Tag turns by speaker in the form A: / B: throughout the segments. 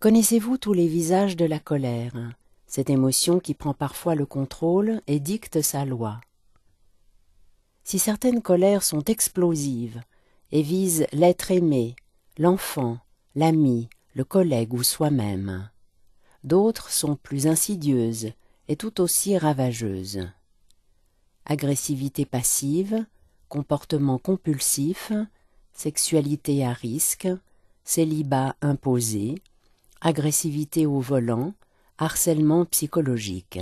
A: Connaissez-vous tous les visages de la colère, cette émotion qui prend parfois le contrôle et dicte sa loi? Si certaines colères sont explosives et visent l'être aimé, l'enfant, l'ami, le collègue ou soi-même, d'autres sont plus insidieuses et tout aussi ravageuses. Agressivité passive, comportement compulsif, sexualité à risque, célibat imposé, agressivité au volant, harcèlement psychologique.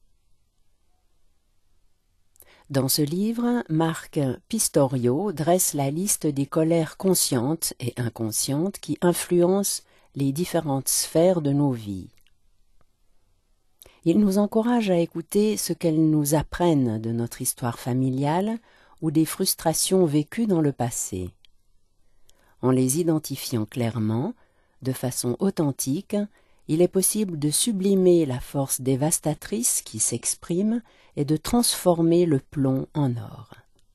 A: Dans ce livre, Marc Pistorio dresse la liste des colères conscientes et inconscientes qui influencent les différentes sphères de nos vies. Il nous encourage à écouter ce qu'elles nous apprennent de notre histoire familiale ou des frustrations vécues dans le passé. En les identifiant clairement, de façon authentique, il est possible de sublimer la force dévastatrice qui s'exprime et de transformer le plomb en or.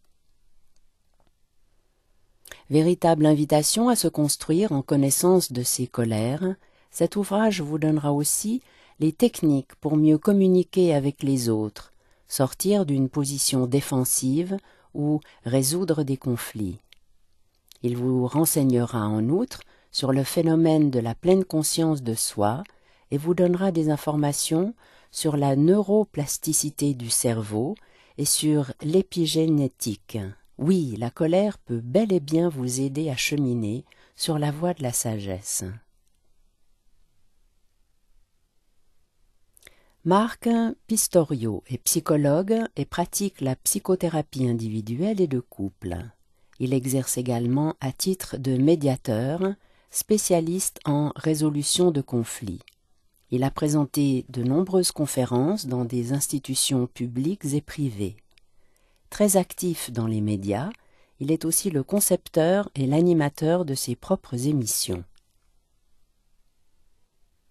A: Véritable invitation à se construire en connaissance de ses colères, cet ouvrage vous donnera aussi les techniques pour mieux communiquer avec les autres, sortir d'une position défensive ou résoudre des conflits. Il vous renseignera en outre sur le phénomène de la pleine conscience de soi et vous donnera des informations sur la neuroplasticité du cerveau et sur l'épigénétique. Oui, la colère peut bel et bien vous aider à cheminer sur la voie de la sagesse. Marc Pistorio est psychologue et pratique la psychothérapie individuelle et de couple. Il exerce également à titre de médiateur, spécialiste en résolution de conflits. Il a présenté de nombreuses conférences dans des institutions publiques et privées. Très actif dans les médias, il est aussi le concepteur et l'animateur de ses propres émissions.